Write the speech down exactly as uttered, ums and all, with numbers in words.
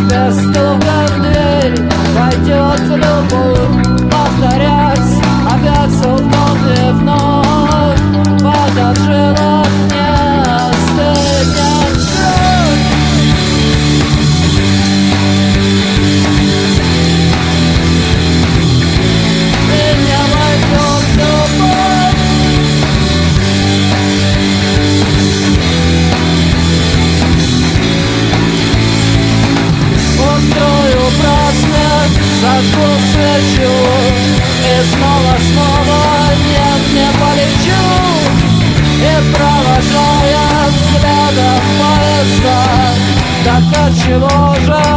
без стука в дверь войдет в любовь, повторять опять вновь и вновь. В этот жилах не стынет кровь. И не войдет в любовь. Устрою праздник, зажгу свечу, и снова-снова нет, не полечу. И провожая взглядом поезда, так от чего же